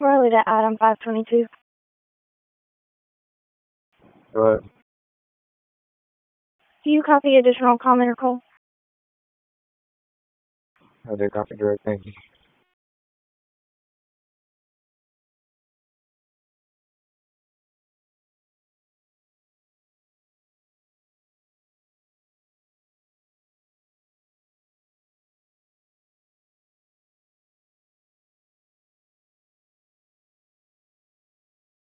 Riley to Adam 522. Go ahead. Do you copy additional comment or call? I did copy direct, thank you.